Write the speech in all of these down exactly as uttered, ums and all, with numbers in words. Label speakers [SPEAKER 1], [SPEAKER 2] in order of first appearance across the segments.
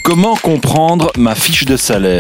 [SPEAKER 1] Comment comprendre ma fiche de salaire ?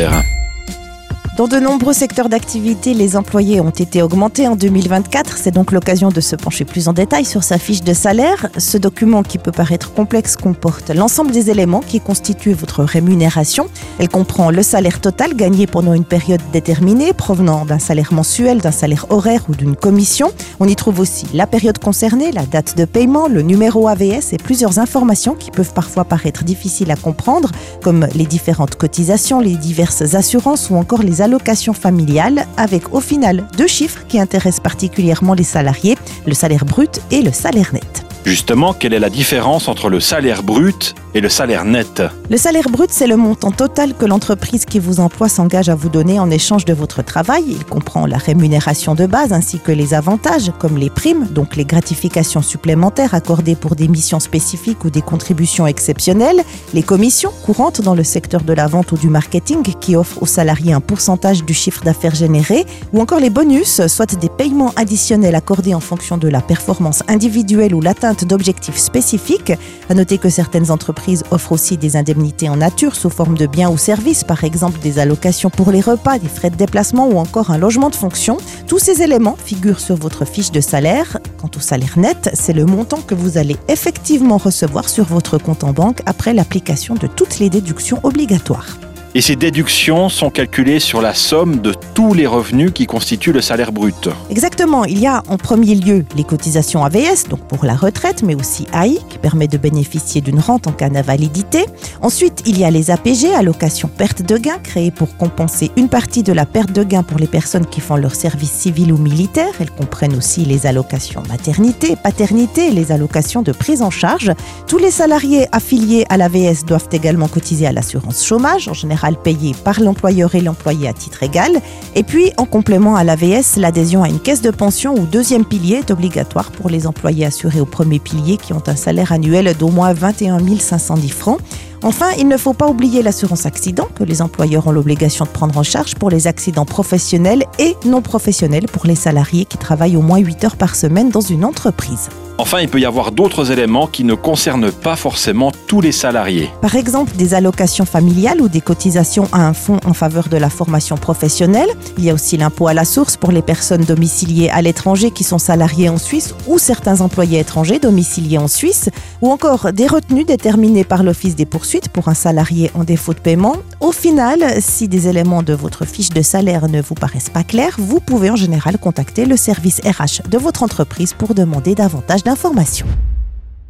[SPEAKER 2] Dans de nombreux secteurs d'activité, les employés ont été augmentés en deux mille vingt-quatre. C'est donc l'occasion de se pencher plus en détail sur sa fiche de salaire. Ce document, qui peut paraître complexe, comporte l'ensemble des éléments qui constituent votre rémunération. Elle comprend le salaire total gagné pendant une période déterminée, provenant d'un salaire mensuel, d'un salaire horaire ou d'une commission. On y trouve aussi la période concernée, la date de paiement, le numéro A V S et plusieurs informations qui peuvent parfois paraître difficiles à comprendre, comme les différentes cotisations, les diverses assurances ou encore les allocation familiale, avec au final deux chiffres qui intéressent particulièrement les salariés, le salaire brut et le salaire net.
[SPEAKER 1] Justement, quelle est la différence entre le salaire brut et le salaire net ?
[SPEAKER 2] Le salaire brut, c'est le montant total que l'entreprise qui vous emploie s'engage à vous donner en échange de votre travail. Il comprend la rémunération de base ainsi que les avantages, comme les primes, donc les gratifications supplémentaires accordées pour des missions spécifiques ou des contributions exceptionnelles, les commissions courantes dans le secteur de la vente ou du marketing qui offrent aux salariés un pourcentage du chiffre d'affaires généré, ou encore les bonus, soit des paiements additionnels accordés en fonction de la performance individuelle ou l'atteinte d'objectifs spécifiques. À noter que certaines entreprises offrent aussi des indemnités en nature sous forme de biens ou services, par exemple des allocations pour les repas, des frais de déplacement ou encore un logement de fonction. Tous ces éléments figurent sur votre fiche de salaire. Quant au salaire net, c'est le montant que vous allez effectivement recevoir sur votre compte en banque après l'application de toutes les déductions obligatoires.
[SPEAKER 1] Et ces déductions sont calculées sur la somme de tous les revenus qui constituent le salaire brut.
[SPEAKER 2] Exactement. Il y a en premier lieu les cotisations A V S, donc pour la retraite, mais aussi A I, qui permet de bénéficier d'une rente en cas d'invalidité. Ensuite, il y a les A P G, allocations perte de gain, créées pour compenser une partie de la perte de gain pour les personnes qui font leur service civil ou militaire. Elles comprennent aussi les allocations maternité, paternité et les allocations de prise en charge. Tous les salariés affiliés à l'A V S doivent également cotiser à l'assurance chômage, en général payé par l'employeur et l'employé à titre égal. Et puis, en complément à l'A V S, l'adhésion à une caisse de pension ou deuxième pilier est obligatoire pour les employés assurés au premier pilier qui ont un salaire annuel d'au moins vingt et un mille cinq cent dix francs. Enfin, il ne faut pas oublier l'assurance accident que les employeurs ont l'obligation de prendre en charge pour les accidents professionnels et non professionnels pour les salariés qui travaillent au moins huit heures par semaine dans une entreprise.
[SPEAKER 1] Enfin, il peut y avoir d'autres éléments qui ne concernent pas forcément tous les salariés.
[SPEAKER 2] Par exemple, des allocations familiales ou des cotisations à un fonds en faveur de la formation professionnelle. Il y a aussi l'impôt à la source pour les personnes domiciliées à l'étranger qui sont salariées en Suisse ou certains employés étrangers domiciliés en Suisse. Ou encore des retenues déterminées par l'Office des poursuites pour un salarié en défaut de paiement. Au final, si des éléments de votre fiche de salaire ne vous paraissent pas clairs, vous pouvez en général contacter le service R H de votre entreprise pour demander davantage d'informations.